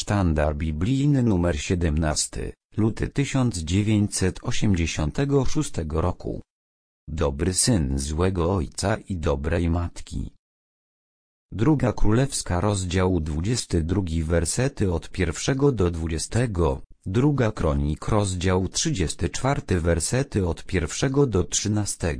Sztandar biblijny nr 17, luty 1986 roku. Dobry syn złego ojca i dobrej matki. Druga Królewska rozdział 22 wersety od 1 do 20, Druga Kronik rozdział 34 wersety od 1 do 13.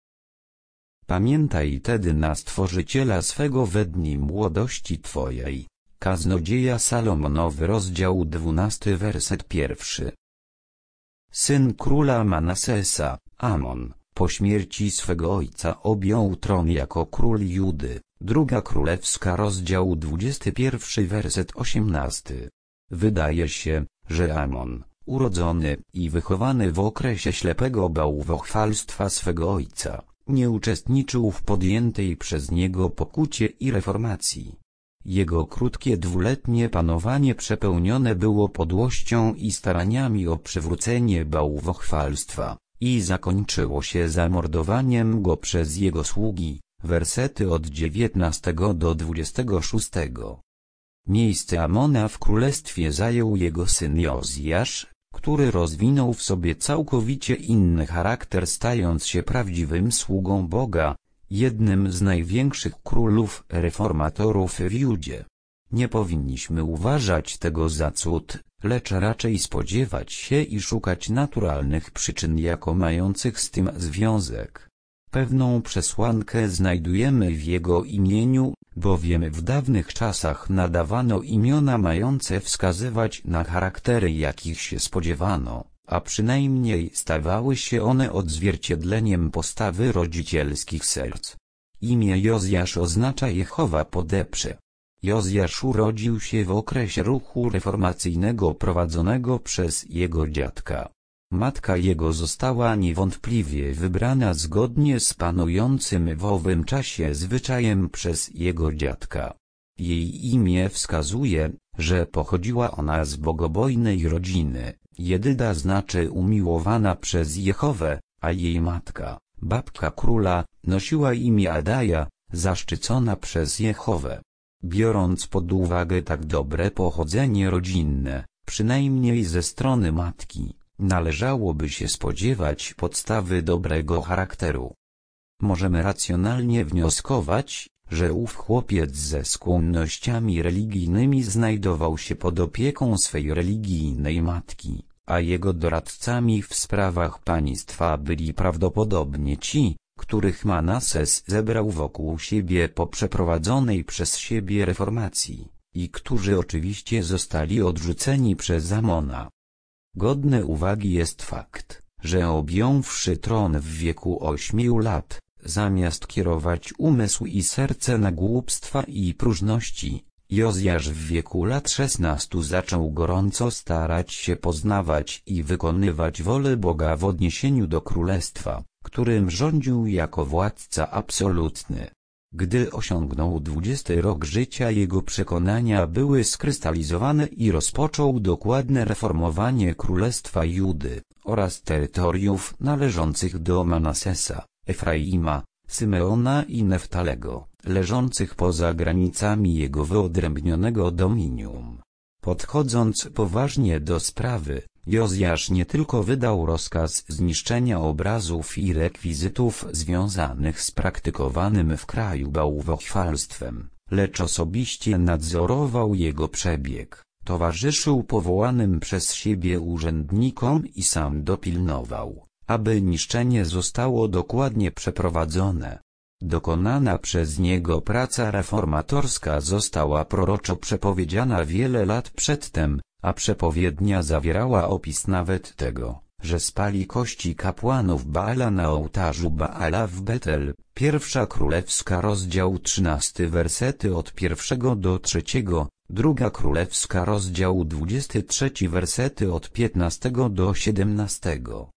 Pamiętaj tedy na Stworzyciela swego we dni młodości twojej. Kaznodzieja Salomonowy rozdział 12 werset 1. Syn króla Manasesa, Amon, po śmierci swego ojca objął tron jako król Judy. Druga Królewska rozdział 21 werset 18. Wydaje się, że Amon, urodzony i wychowany w okresie ślepego bałwochwalstwa swego ojca, nie uczestniczył w podjętej przez niego pokucie i reformacji. Jego krótkie dwuletnie panowanie przepełnione było podłością i staraniami o przywrócenie bałwochwalstwa, i zakończyło się zamordowaniem go przez jego sługi. Wersety od 19 do 26. Miejsce Amona w królestwie zajął jego syn Jozjasz, który rozwinął w sobie całkowicie inny charakter, stając się prawdziwym sługą Boga, jednym z największych królów reformatorów w Judzie. Nie powinniśmy uważać tego za cud, lecz raczej spodziewać się i szukać naturalnych przyczyn jako mających z tym związek. Pewną przesłankę znajdujemy w jego imieniu, bowiem w dawnych czasach nadawano imiona mające wskazywać na charaktery, jakich się spodziewano, a przynajmniej stawały się one odzwierciedleniem postawy rodzicielskich serc. Imię Jozjasz oznacza Jehowa podeprze. Jozjasz urodził się w okresie ruchu reformacyjnego prowadzonego przez jego dziadka. Matka jego została niewątpliwie wybrana zgodnie z panującym w owym czasie zwyczajem przez jego dziadka. Jej imię wskazuje, że pochodziła ona z bogobojnej rodziny. Jedyda znaczy umiłowana przez Jehowę, a jej matka, babka króla, nosiła imię Adaja, zaszczycona przez Jehowę. Biorąc pod uwagę tak dobre pochodzenie rodzinne, przynajmniej ze strony matki, należałoby się spodziewać podstawy dobrego charakteru. Możemy racjonalnie wnioskować, że ów chłopiec ze skłonnościami religijnymi znajdował się pod opieką swej religijnej matki, a jego doradcami w sprawach państwa byli prawdopodobnie ci, których Manases zebrał wokół siebie po przeprowadzonej przez siebie reformacji, i którzy oczywiście zostali odrzuceni przez Amona. Godny uwagi jest fakt, że objąwszy tron w wieku 8 lat, zamiast kierować umysł i serce na głupstwa i próżności, Jozjasz w wieku lat 16 zaczął gorąco starać się poznawać i wykonywać wolę Boga w odniesieniu do królestwa, którym rządził jako władca absolutny. Gdy osiągnął 20 rok życia, jego przekonania były skrystalizowane i rozpoczął dokładne reformowanie Królestwa Judy oraz terytoriów należących do Manasesa, Efraima, Symeona i Neftalego, leżących poza granicami jego wyodrębnionego dominium. Podchodząc poważnie do sprawy, Jozjasz nie tylko wydał rozkaz zniszczenia obrazów i rekwizytów związanych z praktykowanym w kraju bałwochwalstwem, lecz osobiście nadzorował jego przebieg, towarzyszył powołanym przez siebie urzędnikom i sam dopilnował, aby niszczenie zostało dokładnie przeprowadzone. Dokonana przez niego praca reformatorska została proroczo przepowiedziana wiele lat przedtem, a przepowiednia zawierała opis nawet tego, że spali kości kapłanów Baala na ołtarzu Baala w Betel. Pierwsza Królewska rozdział 13 wersety od 1 do 3, Druga Królewska rozdział 23 wersety od 15 do 17.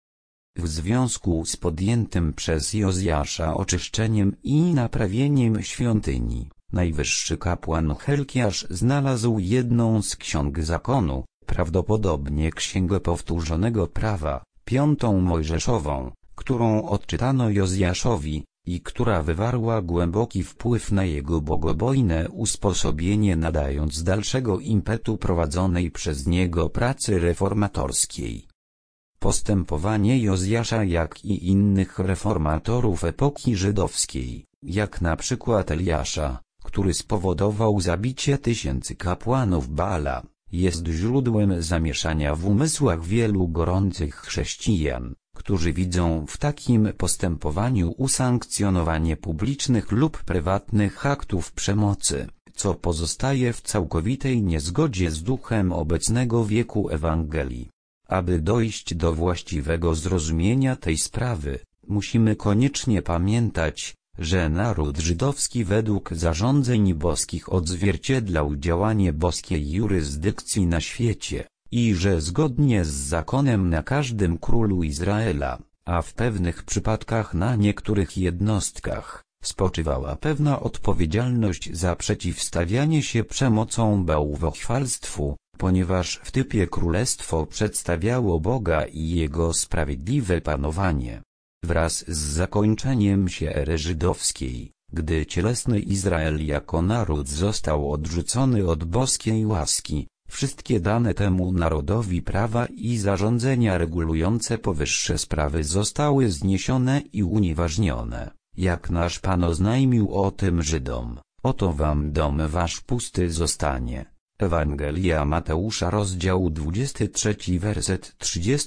W związku z podjętym przez Jozjasza oczyszczeniem i naprawieniem świątyni, najwyższy kapłan Helkiasz znalazł jedną z ksiąg zakonu, prawdopodobnie Księgę Powtórzonego Prawa, 5 Mojżeszową, którą odczytano Jozjaszowi, i która wywarła głęboki wpływ na jego bogobojne usposobienie, nadając dalszego impetu prowadzonej przez niego pracy reformatorskiej. Postępowanie Jozjasza, jak i innych reformatorów epoki żydowskiej, jak na przykład Eliasza, który spowodował zabicie tysięcy kapłanów Baala, jest źródłem zamieszania w umysłach wielu gorących chrześcijan, którzy widzą w takim postępowaniu usankcjonowanie publicznych lub prywatnych aktów przemocy, co pozostaje w całkowitej niezgodzie z duchem obecnego wieku Ewangelii. Aby dojść do właściwego zrozumienia tej sprawy, musimy koniecznie pamiętać, że naród żydowski według zarządzeń boskich odzwierciedlał działanie boskiej jurysdykcji na świecie, i że zgodnie z zakonem na każdym królu Izraela, a w pewnych przypadkach na niektórych jednostkach, spoczywała pewna odpowiedzialność za przeciwstawianie się przemocą bałwochwalstwu, ponieważ w typie królestwo przedstawiało Boga i Jego sprawiedliwe panowanie. Wraz z zakończeniem się ery żydowskiej, gdy cielesny Izrael jako naród został odrzucony od boskiej łaski, wszystkie dane temu narodowi prawa i zarządzenia regulujące powyższe sprawy zostały zniesione i unieważnione, jak nasz Pan oznajmił o tym Żydom: oto wam dom wasz pusty zostanie. Ewangelia Mateusza, rozdział 23, werset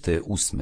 38.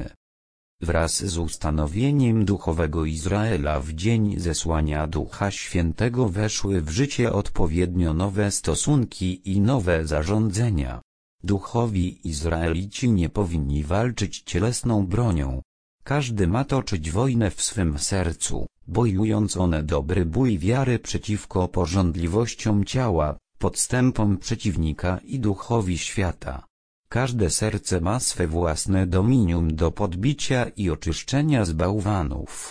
Wraz z ustanowieniem duchowego Izraela w dzień zesłania Ducha Świętego weszły w życie odpowiednio nowe stosunki i nowe zarządzenia. Duchowi Izraelici nie powinni walczyć cielesną bronią. Każdy ma toczyć wojnę w swym sercu, bojując o dobry bój wiary przeciwko pożądliwościom ciała, podstępom przeciwnika i duchowi świata. Każde serce ma swe własne dominium do podbicia i oczyszczenia z bałwanów.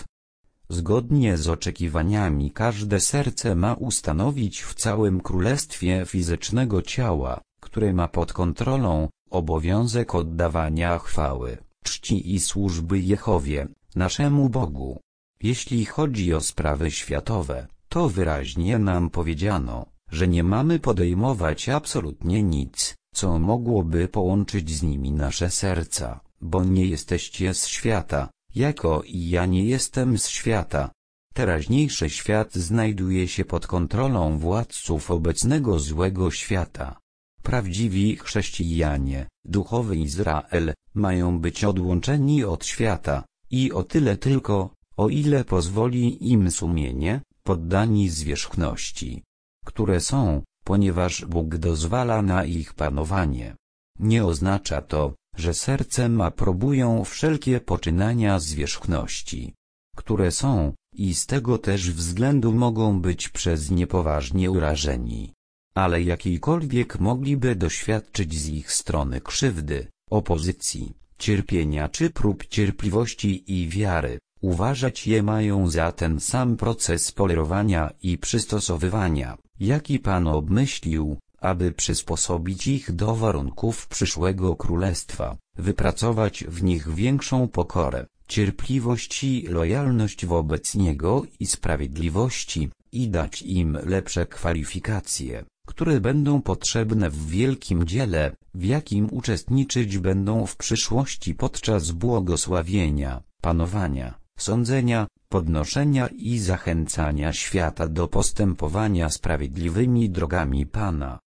Zgodnie z oczekiwaniami każde serce ma ustanowić w całym królestwie fizycznego ciała, które ma pod kontrolą, obowiązek oddawania chwały, czci i służby Jehowie, naszemu Bogu. Jeśli chodzi o sprawy światowe, to wyraźnie nam powiedziano, że nie mamy podejmować absolutnie nic, co mogłoby połączyć z nimi nasze serca, bo nie jesteście z świata, jako i ja nie jestem z świata. Teraźniejszy świat znajduje się pod kontrolą władców obecnego złego świata. Prawdziwi chrześcijanie, duchowy Izrael, mają być odłączeni od świata, i o tyle tylko, o ile pozwoli im sumienie, poddani zwierzchności, które są, ponieważ Bóg dozwala na ich panowanie. Nie oznacza to, że sercem aprobują wszelkie poczynania zwierzchności, które są, i z tego też względu mogą być przez nie poważnie urażeni. Ale jakiejkolwiek mogliby doświadczyć z ich strony krzywdy, opozycji, cierpienia czy prób cierpliwości i wiary, uważać je mają za ten sam proces polerowania i przystosowywania, jaki Pan obmyślił, aby przysposobić ich do warunków przyszłego królestwa, wypracować w nich większą pokorę, cierpliwość i lojalność wobec Niego i sprawiedliwości, i dać im lepsze kwalifikacje, które będą potrzebne w wielkim dziele, w jakim uczestniczyć będą w przyszłości podczas błogosławienia, panowania, sądzenia, podnoszenia i zachęcania świata do postępowania sprawiedliwymi drogami Pana.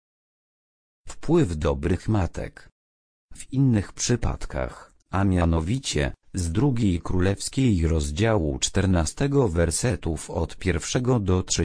Wpływ dobrych matek. W innych przypadkach, a mianowicie, z drugiej królewskiej rozdziału 14 wersetów od 1 do 3,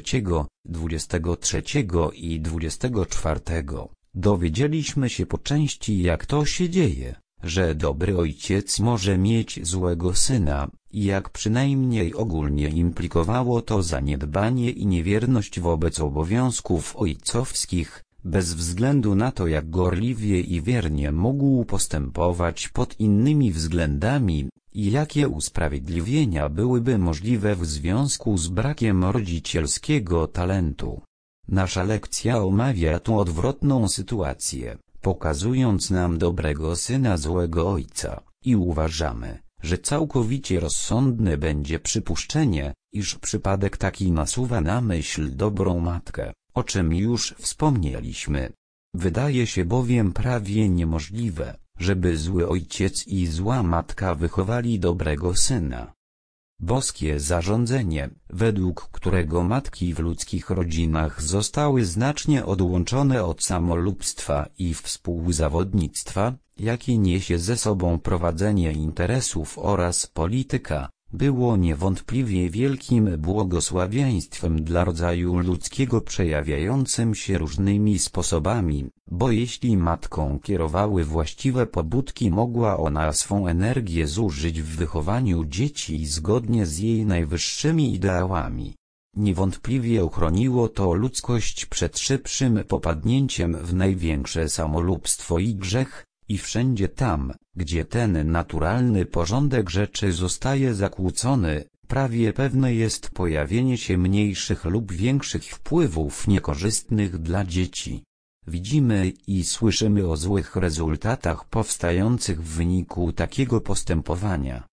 23 i 24, dowiedzieliśmy się po części, jak to się dzieje, że dobry ojciec może mieć złego syna, i jak przynajmniej ogólnie implikowało to zaniedbanie i niewierność wobec obowiązków ojcowskich, bez względu na to, jak gorliwie i wiernie mógł postępować pod innymi względami, i jakie usprawiedliwienia byłyby możliwe w związku z brakiem rodzicielskiego talentu. Nasza lekcja omawia tu odwrotną sytuację, pokazując nam dobrego syna złego ojca, i uważamy, że całkowicie rozsądne będzie przypuszczenie, iż przypadek taki nasuwa na myśl dobrą matkę, o czym już wspomnieliśmy. Wydaje się bowiem prawie niemożliwe, żeby zły ojciec i zła matka wychowali dobrego syna. Boskie zarządzenie, według którego matki w ludzkich rodzinach zostały znacznie odłączone od samolubstwa i współzawodnictwa, jakie niesie ze sobą prowadzenie interesów oraz polityka, było niewątpliwie wielkim błogosławieństwem dla rodzaju ludzkiego przejawiającym się różnymi sposobami, bo jeśli matką kierowały właściwe pobudki, mogła ona swą energię zużyć w wychowaniu dzieci zgodnie z jej najwyższymi ideałami. Niewątpliwie uchroniło to ludzkość przed szybszym popadnięciem w największe samolubstwo i grzech, i wszędzie tam, gdzie ten naturalny porządek rzeczy zostaje zakłócony, prawie pewne jest pojawienie się mniejszych lub większych wpływów niekorzystnych dla dzieci. Widzimy i słyszymy o złych rezultatach powstających w wyniku takiego postępowania.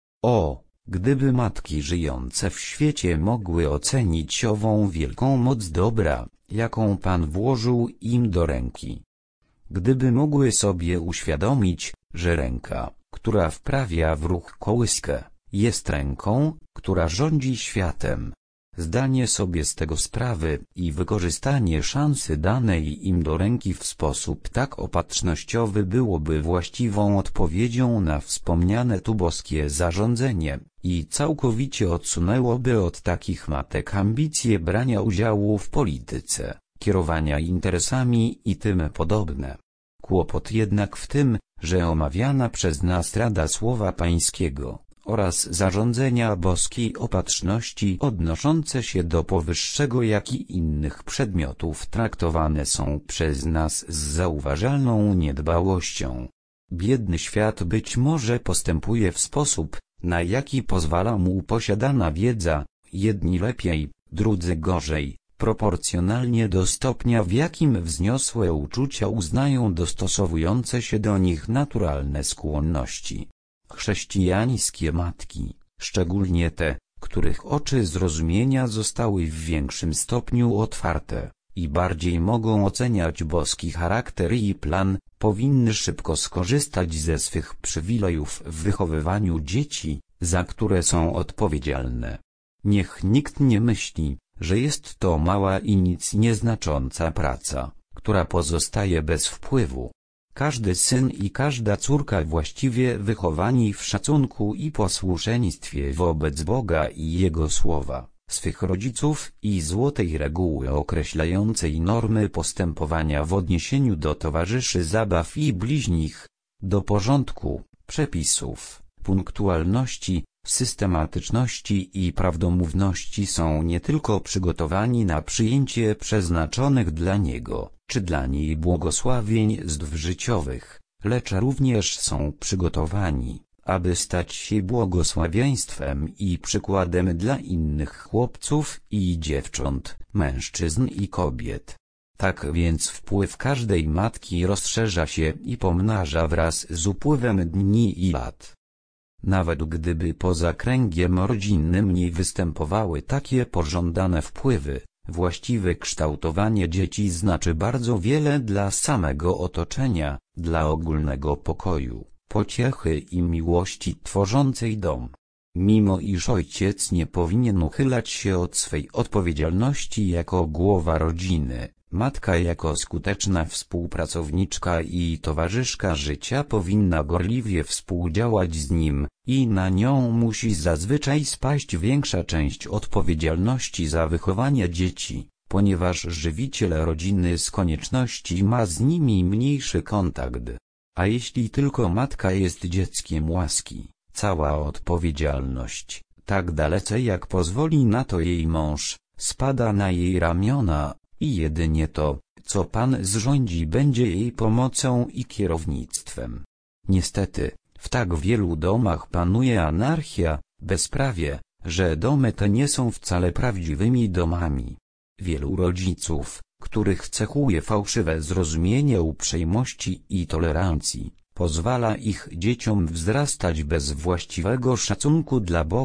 Gdyby matki żyjące w świecie mogły ocenić ową wielką moc dobra, jaką Pan włożył im do ręki. Gdyby mogły sobie uświadomić, że ręka, która wprawia w ruch kołyskę, jest ręką, która rządzi światem. Zdanie sobie z tego sprawy i wykorzystanie szansy danej im do ręki w sposób tak opatrznościowy byłoby właściwą odpowiedzią na wspomniane tu boskie zarządzenie i całkowicie odsunęłoby od takich matek ambicje brania udziału w polityce, kierowania interesami i tym podobne. Kłopot jednak w tym, że omawiana przez nas Rada Słowa Pańskiego oraz zarządzenia boskiej opatrzności odnoszące się do powyższego jak i innych przedmiotów traktowane są przez nas z zauważalną niedbałością. Biedny świat być może postępuje w sposób, na jaki pozwala mu posiadana wiedza, jedni lepiej, drudzy gorzej, proporcjonalnie do stopnia, w jakim wzniosłe uczucia uznają dostosowujące się do nich naturalne skłonności. Chrześcijańskie matki, szczególnie te, których oczy zrozumienia zostały w większym stopniu otwarte i bardziej mogą oceniać boski charakter i plan, powinny szybko skorzystać ze swych przywilejów w wychowywaniu dzieci, za które są odpowiedzialne. Niech nikt nie myśli, że jest to mała i nic nieznacząca praca, która pozostaje bez wpływu. Każdy syn i każda córka właściwie wychowani w szacunku i posłuszeństwie wobec Boga i Jego słowa, swych rodziców i złotej reguły określającej normy postępowania w odniesieniu do towarzyszy zabaw i bliźnich, do porządku, przepisów, punktualności, systematyczności i prawdomówności są nie tylko przygotowani na przyjęcie przeznaczonych dla niego, czy dla niej błogosławień życiowych, lecz również są przygotowani, aby stać się błogosławieństwem i przykładem dla innych chłopców i dziewcząt, mężczyzn i kobiet. Tak więc wpływ każdej matki rozszerza się i pomnaża wraz z upływem dni i lat. Nawet gdyby poza kręgiem rodzinnym nie występowały takie pożądane wpływy, właściwe kształtowanie dzieci znaczy bardzo wiele dla samego otoczenia, dla ogólnego pokoju, pociechy i miłości tworzącej dom. Mimo iż ojciec nie powinien uchylać się od swej odpowiedzialności jako głowa rodziny, matka jako skuteczna współpracowniczka i towarzyszka życia powinna gorliwie współdziałać z nim, i na nią musi zazwyczaj spaść większa część odpowiedzialności za wychowanie dzieci, ponieważ żywiciel rodziny z konieczności ma z nimi mniejszy kontakt. A jeśli tylko matka jest dzieckiem łaski, cała odpowiedzialność, tak dalece jak pozwoli na to jej mąż, spada na jej ramiona, i jedynie to, co Pan zrządzi, będzie jej pomocą i kierownictwem. Niestety, w tak wielu domach panuje anarchia, bezprawie, że domy te nie są wcale prawdziwymi domami. Wielu rodziców, których cechuje fałszywe zrozumienie uprzejmości i tolerancji, pozwala ich dzieciom wzrastać bez właściwego szacunku dla Boga,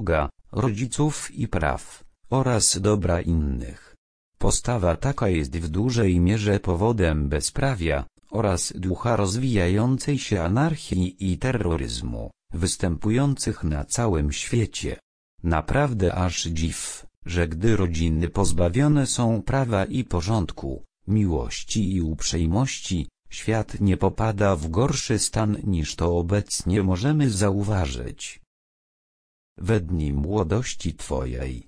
rodziców i praw, oraz dobra innych. Postawa taka jest w dużej mierze powodem bezprawia, oraz ducha rozwijającej się anarchii i terroryzmu, występujących na całym świecie. Naprawdę aż dziw, że gdy rodziny pozbawione są prawa i porządku, miłości i uprzejmości, świat nie popada w gorszy stan niż to obecnie możemy zauważyć. We dni młodości Twojej.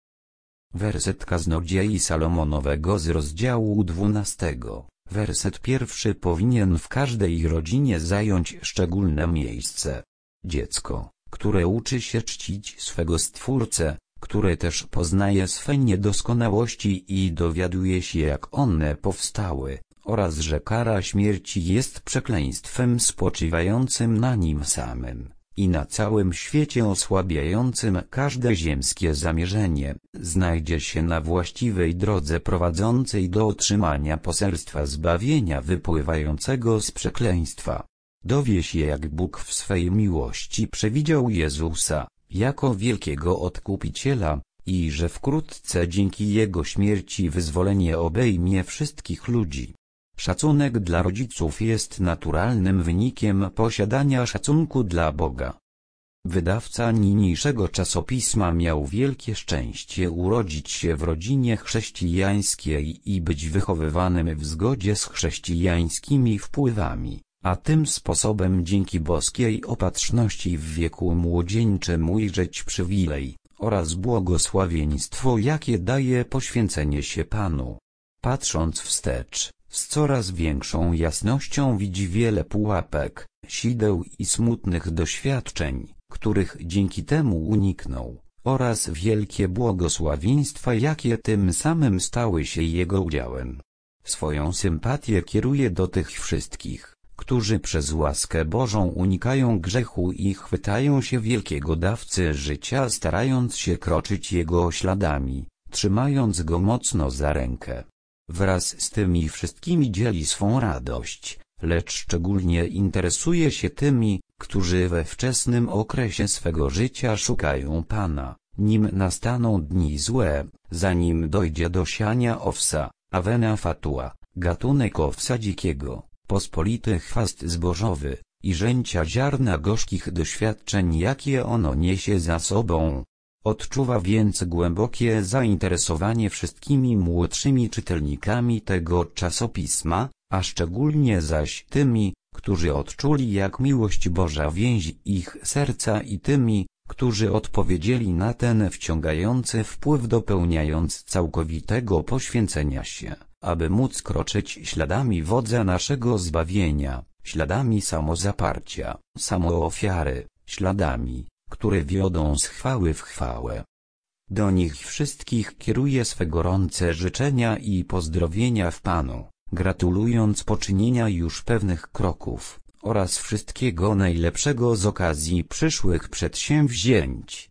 Werset Kaznodziei Salomonowego z rozdziału 12. Werset 1 powinien w każdej rodzinie zająć szczególne miejsce. Dziecko, które uczy się czcić swego Stwórcę, które też poznaje swe niedoskonałości i dowiaduje się, jak one powstały, oraz że kara śmierci jest przekleństwem spoczywającym na nim samym i na całym świecie osłabiającym każde ziemskie zamierzenie, znajdzie się na właściwej drodze prowadzącej do otrzymania poselstwa zbawienia wypływającego z przekleństwa. Dowie się, jak Bóg w swej miłości przewidział Jezusa jako wielkiego Odkupiciela i że wkrótce dzięki Jego śmierci wyzwolenie obejmie wszystkich ludzi. Szacunek dla rodziców jest naturalnym wynikiem posiadania szacunku dla Boga. Wydawca niniejszego czasopisma miał wielkie szczęście urodzić się w rodzinie chrześcijańskiej i być wychowywanym w zgodzie z chrześcijańskimi wpływami, a tym sposobem dzięki boskiej opatrzności w wieku młodzieńczym ujrzeć przywilej oraz błogosławieństwo, jakie daje poświęcenie się Panu. Patrząc wstecz, z coraz większą jasnością widzi wiele pułapek, sideł i smutnych doświadczeń, których dzięki temu uniknął, oraz wielkie błogosławieństwa, jakie tym samym stały się jego udziałem. Swoją sympatię kieruje do tych wszystkich, którzy przez łaskę Bożą unikają grzechu i chwytają się wielkiego dawcy życia, starając się kroczyć jego śladami, trzymając go mocno za rękę. Wraz z tymi wszystkimi dzieli swą radość, lecz szczególnie interesuje się tymi, którzy we wczesnym okresie swego życia szukają Pana, nim nastaną dni złe, zanim dojdzie do siania owsa, avena fatua, gatunek owsa dzikiego, pospolity chwast zbożowy, i rzęcia ziarna gorzkich doświadczeń, jakie ono niesie za sobą. Odczuwa więc głębokie zainteresowanie wszystkimi młodszymi czytelnikami tego czasopisma, a szczególnie zaś tymi, którzy odczuli, jak miłość Boża więzi ich serca, i tymi, którzy odpowiedzieli na ten wciągający wpływ, dopełniając całkowitego poświęcenia się, aby móc kroczyć śladami wodza naszego zbawienia, śladami samozaparcia, samoofiary, śladami, które wiodą z chwały w chwałę. Do nich wszystkich kieruje swe gorące życzenia i pozdrowienia w Panu, gratulując poczynienia już pewnych kroków, oraz wszystkiego najlepszego z okazji przyszłych przedsięwzięć.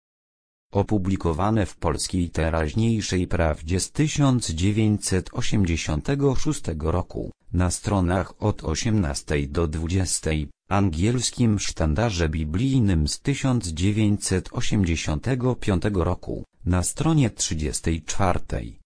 Opublikowane w Polskiej Teraźniejszej Prawdzie z 1986 roku, na stronach od 18 do 20, angielskim sztandarze biblijnym z 1985 roku, na stronie 34.